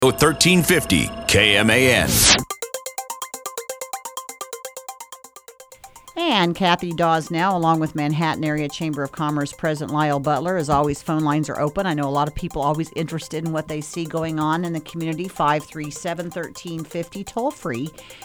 1350 KMAN. And Kathy Dawes now, along with Manhattan Area Chamber of Commerce President Lyle Butler. As always, phone lines are open. I know a lot of people always interested in what they see going on in the community. 537-1350, toll free,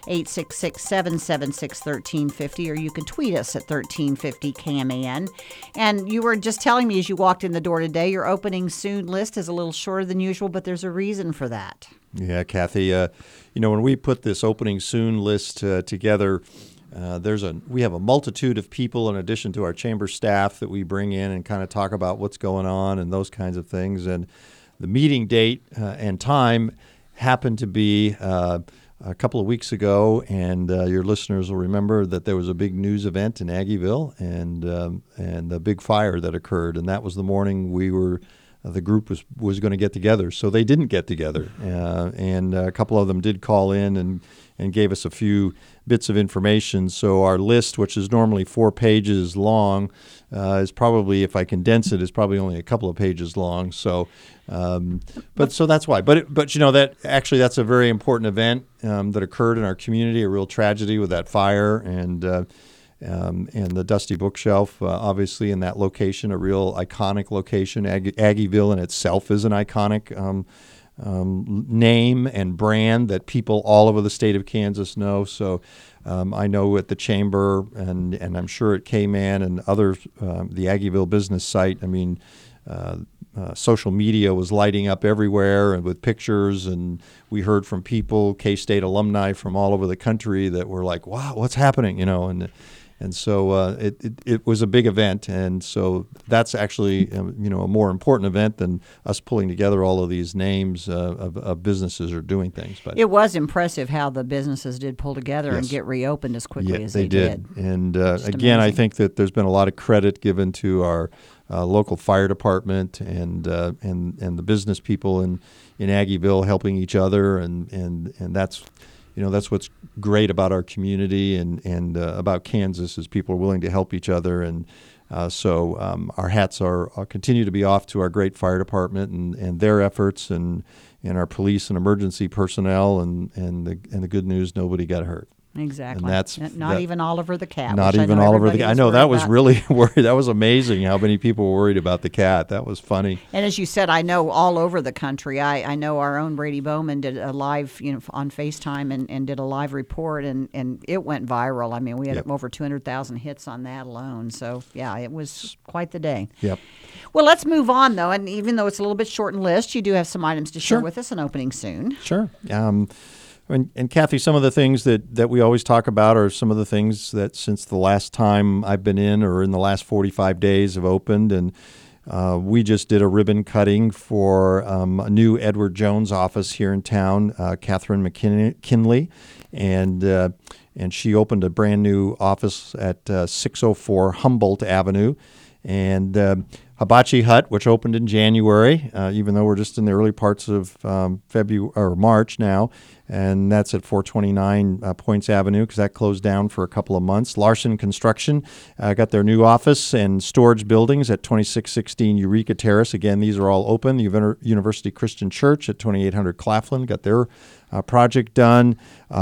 866-776-1350, or you can tweet us at 1350 KMAN. And you were just telling me as you walked in the door today, your opening soon list is a little shorter than usual, but there's a reason for that. Yeah, Kathy, when we put this opening soon list together, we have a multitude of people in addition to our chamber staff that we bring in and kind of talk about what's going on and those kinds of things. And the meeting date and time happened to be a couple of weeks ago, and your listeners will remember that there was a big news event in Aggieville and the big fire that occurred, and that was the morning the group was going to get together. So they didn't get together, and a couple of them did call in and gave us a few bits of information. So our list, which is normally 4 pages long, is probably, if I condense it, is probably only a couple of pages long. So, so that's why. But that's a very important event that occurred in our community, a real tragedy with that fire and the Dusty Bookshelf, obviously in that location, a real iconic location. Aggieville in itself is an iconic name and brand that people all over the state of Kansas know. So I know at the Chamber and I'm sure at KMAN and other, the Aggieville business site, social media was lighting up everywhere and with pictures, and we heard from people, K-State alumni from all over the country that were like, wow, what's happening, And so it was a big event, and so that's actually a more important event than us pulling together all of these names of businesses or doing things. But it was impressive how the businesses did pull together and Yes. get reopened as quickly as they did. And again, amazing. I think that there's been a lot of credit given to our local fire department and the business people in Aggieville helping each other, and that's. That's what's great about our community and about Kansas is people are willing to help each other. And so our hats are continue to be off to our great fire department and their efforts and our police and emergency personnel. And the good news, nobody got hurt. Exactly. And that's not even Oliver the cat. Not even Oliver the cat. I know that was really worried. That was amazing how many people were worried about the cat. That was funny. And as you said, I know all over the country. I know our own Brady Bowman did a live, on FaceTime and did a live report, and it went viral. We had over 200,000 hits on that alone. So yeah, it was quite the day. Yep. Well, let's move on though. And even though it's a little bit shortened list, you do have some items to share Sure. with us. An opening soon. Sure. And Kathy, some of the things that we always talk about are some of the things that since the last time I've been in or in the last 45 days have opened. And we just did a ribbon cutting for a new Edward Jones office here in town, Catherine McKinley. And she opened a brand new office at 604 Humboldt Avenue. And Hibachi Hut, which opened in January, even though we're just in the early parts of February or March now, and that's at 429 Points Avenue because that closed down for a couple of months. Larson Construction got their new office and storage buildings at 2616 Eureka Terrace. Again, these are all open. The University Christian Church at 2800 Claflin got their project done.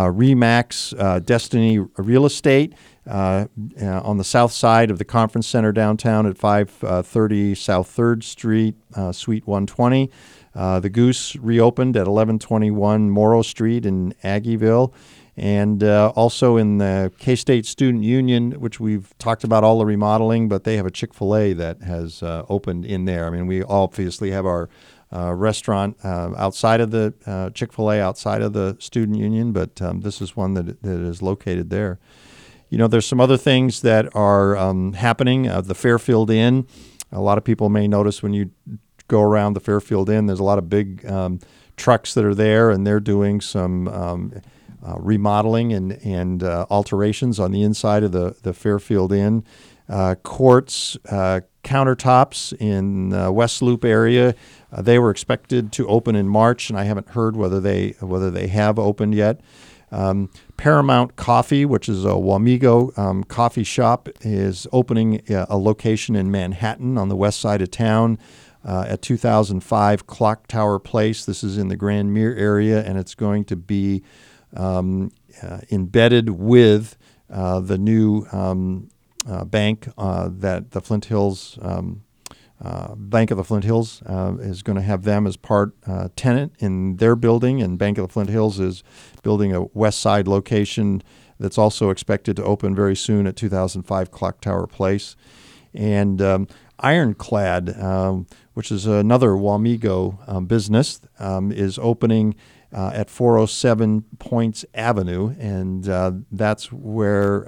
Remax Destiny Real Estate on the south side of the Conference Center downtown at 530 South 3rd Street, Suite 120. The Goose reopened at 1121 Morrow Street in Aggieville. And also in the K-State Student Union, which we've talked about all the remodeling, but they have a Chick-fil-A that has opened in there. We obviously have our restaurant outside of the Chick-fil-A, outside of the Student Union, but this is one that is located there. There's some other things that are happening. The Fairfield Inn, a lot of people may notice when you go around the Fairfield Inn, there's a lot of big trucks that are there, and they're doing some remodeling and alterations on the inside of the Fairfield Inn. Quartz countertops in West Loop area, they were expected to open in March, and I haven't heard whether they have opened yet. Paramount Coffee, which is a Wamego coffee shop, is opening a location in Manhattan on the west side of town. at 2005 Clock Tower Place. This is in the Grand Mere area, and it's going to be embedded with the new bank that the Flint Hills Bank of the Flint Hills is going to have them as part tenant in their building, and Bank of the Flint Hills is building a west side location that's also expected to open very soon at 2005 Clock Tower Place. And Ironclad, which is another Wamego business, is opening at 407 Points Avenue, and that's where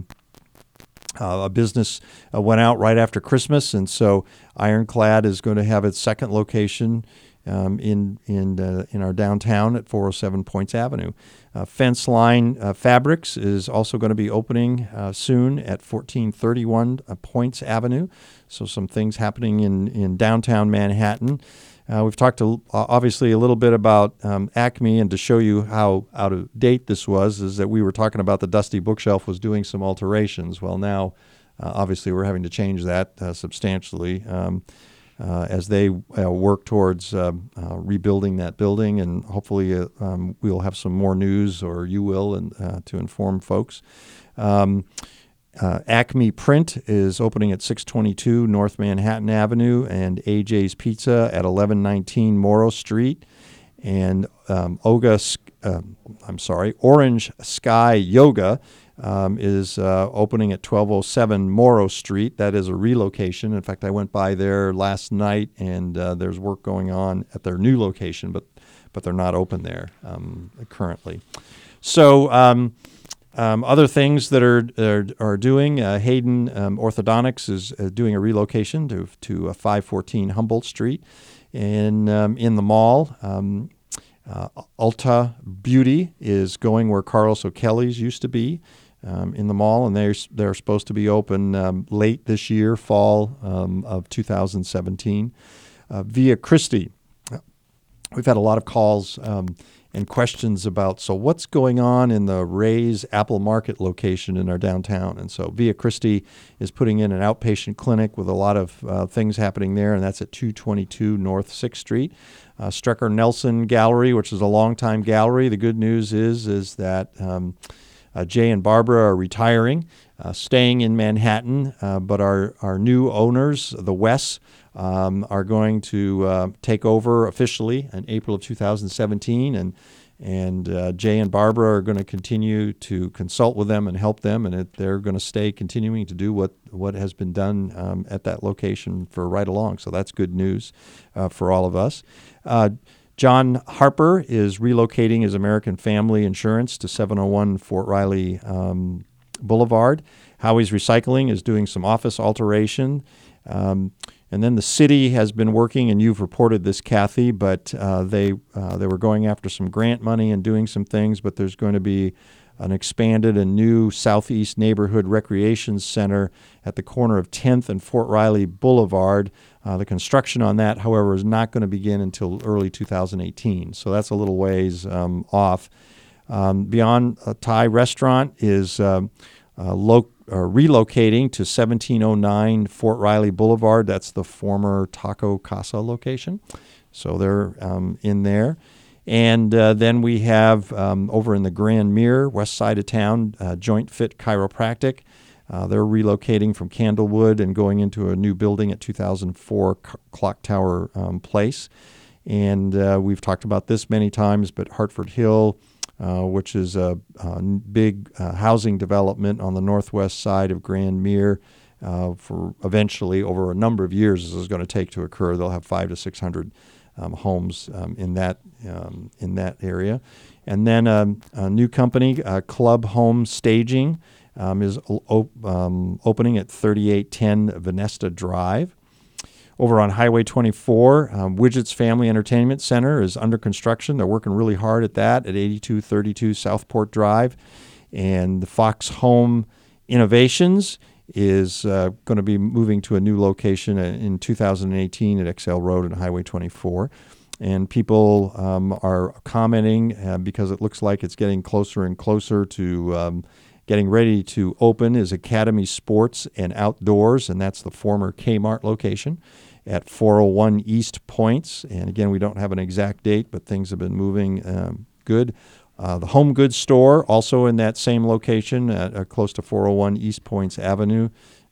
a business went out right after Christmas, and so Ironclad is going to have its second location in our downtown at 407 Points Avenue. Fence Line Fabrics is also going to be opening soon at 1431 Points Avenue. So some things happening in downtown Manhattan. We've talked obviously a little bit about Acme, and to show you how out of date this was, is that we were talking about the Dusty Bookshelf was doing some alterations. Well, now obviously we're having to change that substantially as they work towards rebuilding that building, and hopefully we'll have some more news, or you will, and to inform folks. Acme Print is opening at 622 North Manhattan Avenue, and AJ's Pizza at 1119 Morrow Street, and Orange Sky Yoga is opening at 1207 Morrow Street. That is a relocation. In fact, I went by there last night, and there's work going on at their new location, but they're not open there currently. So other things that are doing, Hayden Orthodontics is doing a relocation to 514 Humboldt Street. And in the mall, Ulta Beauty is going where Carlos O'Kelly's used to be in the mall, and they're supposed to be open late this year, fall of 2017. Via Christi, we've had a lot of calls and questions about, so what's going on in the Ray's Apple Market location in our downtown? And so Via Christi is putting in an outpatient clinic with a lot of things happening there, and that's at 222 North 6th Street. Strecker Nelson Gallery, which is a longtime gallery. The good news is that Jay and Barbara are retiring, staying in Manhattan, but our new owners, the Wes, are going to take over officially in April of 2017, and Jay and Barbara are going to continue to consult with them and help them, and they're going to stay continuing to do what has been done at that location for right along. So that's good news for all of us. John Harper is relocating his American Family Insurance to 701 Fort Riley Boulevard. Howie's Recycling is doing some office alteration. And then the city has been working, and you've reported this, Kathy, but they were going after some grant money and doing some things, but there's going to be an expanded and new Southeast Neighborhood Recreation Center at the corner of 10th and Fort Riley Boulevard. The construction on that, however, is not going to begin until early 2018, so that's a little ways off. Beyond Thai Restaurant is relocating to 1709 Fort Riley Boulevard. That's the former Taco Casa location. So they're in there. And then we have over in the Grand Mere, west side of town, Joint Fit Chiropractic. They're relocating from Candlewood and going into a new building at 2004 Clock Tower Place. And we've talked about this many times, but Hartford Hill, which is a big housing development on the northwest side of Grand Mere. For eventually, over a number of years, this is going to take to occur. They'll have 500 to 600 homes in that area. And then a new company, Club Home Staging, is opening at 3810 Venesta Drive. Over on Highway 24, Widgets Family Entertainment Center is under construction. They're working really hard at that at 8232 Southport Drive. And the Fox Home Innovations is going to be moving to a new location in 2018 at XL Road and Highway 24. And people are commenting because it looks like it's getting closer and closer to getting ready to open is Academy Sports and Outdoors, and that's the former Kmart location. at 401 East Points. And again, we don't have an exact date, but things have been moving good. The Home Goods Store, also in that same location, close to 401 East Points Avenue.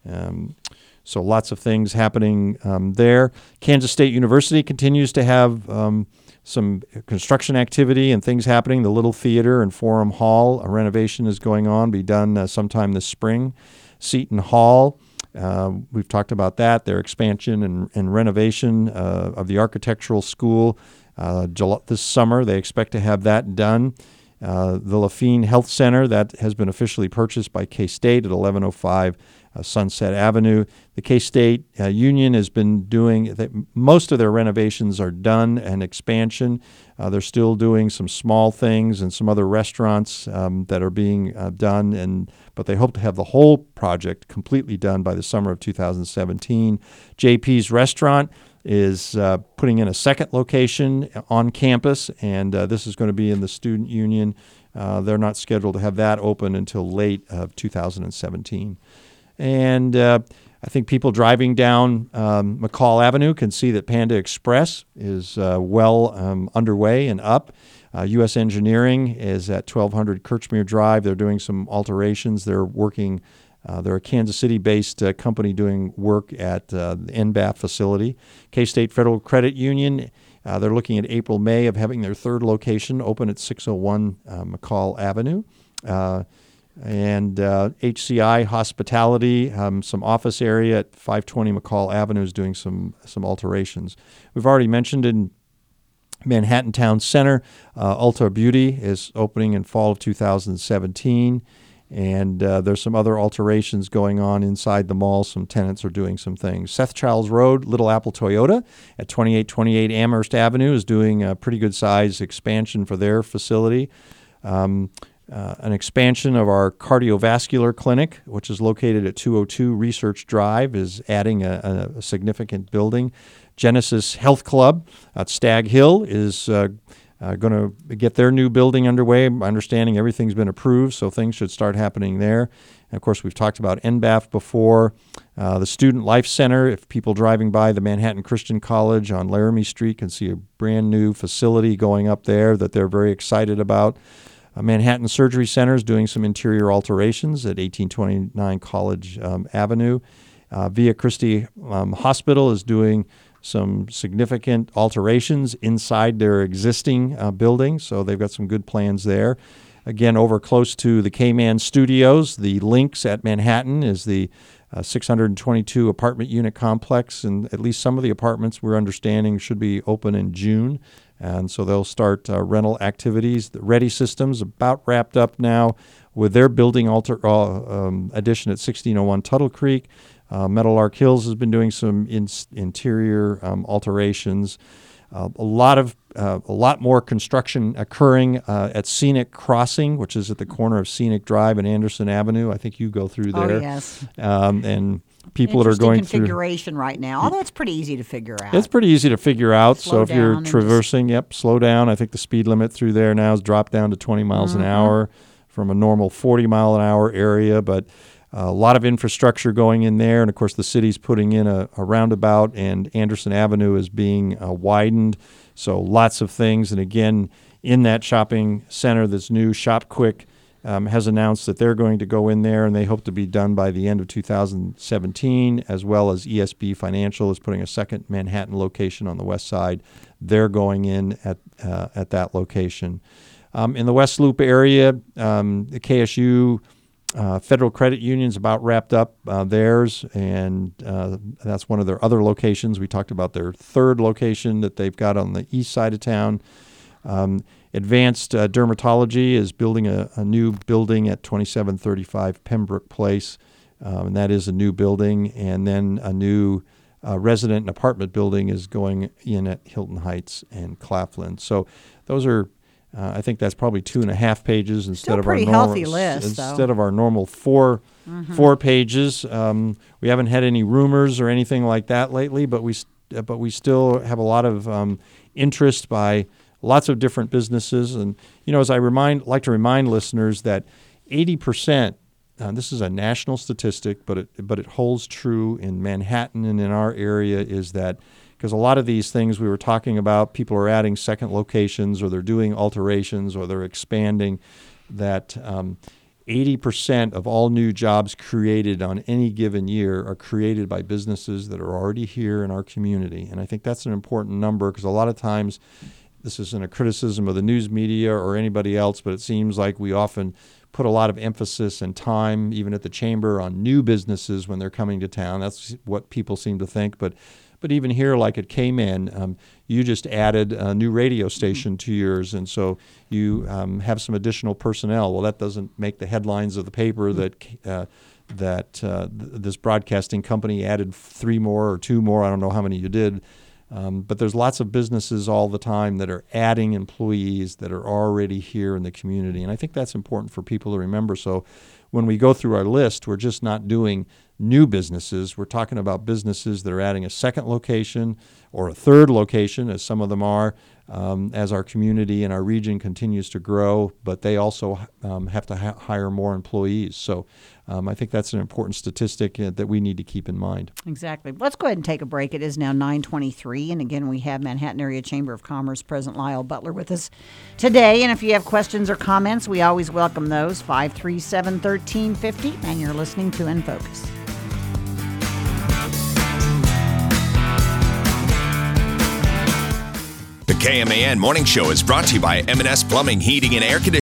So lots of things happening there. Kansas State University continues to have some construction activity and things happening. The Little Theater and Forum Hall, a renovation is going on, be done sometime this spring. Seton Hall, we've talked about that, their expansion and renovation of the architectural school. This summer, they expect to have that done. The Lafine Health Center, that has been officially purchased by K-State at 1105 Sunset Avenue. The K-State Union has been doing, most of their renovations are done and expansion. They're still doing some small things and some other restaurants that are being done, but they hope to have the whole project completely done by the summer of 2017. JP's Restaurant is putting in a second location on campus, and this is going to be in the Student Union. They're not scheduled to have that open until late of 2017. And I think people driving down McCall Avenue can see that Panda Express is well underway and up. U.S. Engineering is at 1200 Kirchmere Drive. They're doing some alterations. They're working. They're a Kansas City-based company doing work at the NBAF facility. K-State Federal Credit Union, they're looking at April, May of having their third location open at 601 McCall Avenue. And HCI Hospitality, some office area at 520 McCall Avenue is doing some alterations. We've already mentioned in Manhattan Town Center, Ulta Beauty is opening in fall of 2017. And there's some other alterations going on inside the mall. Some tenants are doing some things. Seth Childs Road, Little Apple Toyota at 2828 Amherst Avenue is doing a pretty good size expansion for their facility. An expansion of our cardiovascular clinic, which is located at 202 Research Drive, is adding a significant building. Genesis Health Club at Stag Hill is going to get their new building underway. My understanding, everything's been approved, so things should start happening there. And of course, we've talked about NBAF before. The Student Life Center, if people driving by the Manhattan Christian College on Laramie Street can see a brand new facility going up there that they're very excited about. Manhattan Surgery Center is doing some interior alterations at 1829 College Avenue. Via Christi Hospital is doing some significant alterations inside their existing building, so they've got some good plans there. Again, over close to the K-Man Studios, the Lynx at Manhattan is the 622 apartment unit complex, and at least some of the apartments we're understanding should be open in June. And so they'll start rental activities. The Ready Systems about wrapped up now with their building addition at 1601 Tuttle Creek. Meadowlark Hills has been doing some interior alterations. A lot more construction occurring at Scenic Crossing, which is at the corner of Scenic Drive and Anderson Avenue. I think you go through there. Oh, yes. And people that are going through configuration right now, although it's pretty easy to figure out. It's pretty easy to figure out. Slow so if you're down traversing, slow down. I think the speed limit through there now is dropped down to 20 miles an hour from a normal 40 mile an hour area, but a lot of infrastructure going in there. And of course, the city's putting in a roundabout, and Anderson Avenue is being widened. So lots of things. And again, in that shopping center, this new Shop Quick has announced that they're going to go in there, and they hope to be done by the end of 2017, as well as ESB Financial is putting a second Manhattan location on the west side. They're going in at that location. In the West Loop area, the KSU Federal Credit Union's about wrapped up theirs, and that's one of their other locations. We talked about their third location that they've got on the east side of town. Advanced Dermatology is building a new building at 2735 Pembroke Place, and that is a new building. And then a new resident and apartment building is going in at Hilton Heights and Claflin. So those are, I think that's probably 2.5 pages instead of our normal healthy list, instead of our normal four pages. We haven't had any rumors or anything like that lately, but we still have a lot of interest by lots of different businesses. And as I like to remind listeners that 80% this is a national statistic, but it holds true in Manhattan and in our area, is that because a lot of these things we were talking about, people are adding second locations or they're doing alterations or they're expanding, that 80% of all new jobs created on any given year are created by businesses that are already here in our community. And I think that's an important number, because a lot of times, this isn't a criticism of the news media or anybody else, but it seems like we often put a lot of emphasis and time, even at the chamber, on new businesses when they're coming to town. That's what people seem to think. But even here, like at K-Man, you just added a new radio station to yours, and so you have some additional personnel. Well, that doesn't make the headlines of the paper that this broadcasting company added 3 more or 2 more. I don't know how many you did. But there's lots of businesses all the time that are adding employees that are already here in the community. And I think that's important for people to remember. So when we go through our list, we're just not doing new businesses. We're talking about businesses that are adding a second location or a third location, as some of them are, as our community and our region continues to grow. But they also have to hire more employees. So I think that's an important statistic that we need to keep in mind. Exactly. Let's go ahead and take a break. It is now 9:23, and again, we have Manhattan Area Chamber of Commerce President Lyle Butler with us today. And if you have questions or comments, we always welcome those. 537-1350, and you're listening to In Focus. The KMAN Morning Show is brought to you by M&S Plumbing, Heating, and Air Conditioning.